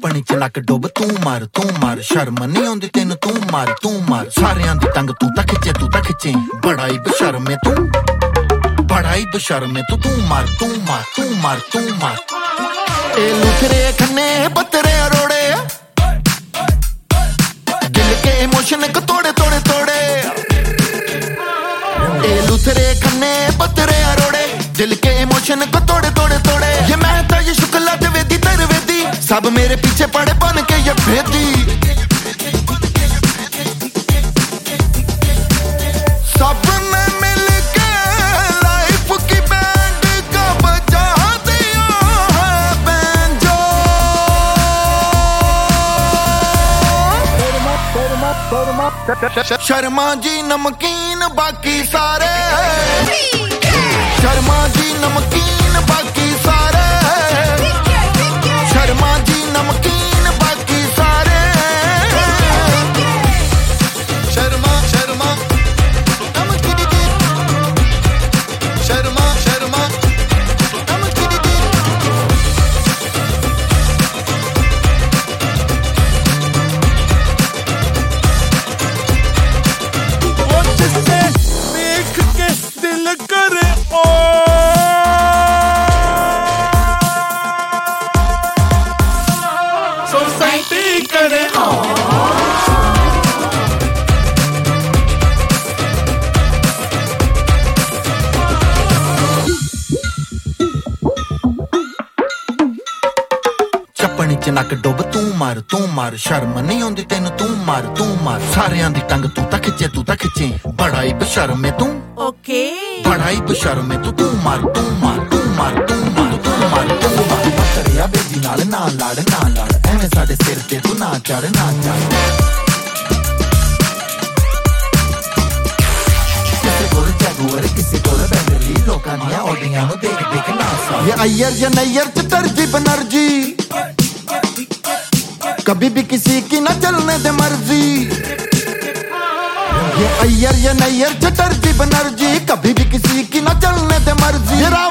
चपनी च नक डुब तू मार शर्म नहीं आउंदी तैनू तू मार सारियां दी टंग तू तां खिचे बड़ा ही बेशर्म है तू बड़ा ही बेशर्म है तू मार ए लुथरे खन्ने पत्तरे अरोड़े दिल के इमोशन को तोड़े ए लुथरे खन्ने पत्तरे अरोड़े दिल के इमोशन को तोड़े ये मैं तो ये शुक्ला ते वेदी तेरे वेदी सब मेरे पीछे पड़े बन के ये भेदी सब ने मिल के लाइफ की बैंड का बजा दिया है बैंजो शर्मा जी नमकीन बाकी सारे शर्मा जी नमकीन बाकी सारे शर्मा जी नमकीन बाकी सारे शर्मा नमकीन शर्मा नमकीन वो जिससे देख के दिल करे सोसाइटी करे चपनी च नक डुब तू मार शर्म नहीं आउंदी तैनू तू मार सारियां दी टंग तू तां खिचे बड़ा ही बेशर्म है तू ओके बड़ा ही बेशर्म है तू मार तेरिया बेजी नाल ना लड़ एवें साडे सिर ते तू ना चढ़ किसी कोल जगुअर किसी कोल बैंडली लोकां दियां ओडियां नू देख ना सा ये अय्यर या नैयर च तरजी बनर्जी कभी भी किसी की ना चलने दे मर्जी ये अय्यर या नैयर च तरजी बनर्जी कभी भी किसी की ना चलने दे मर्जी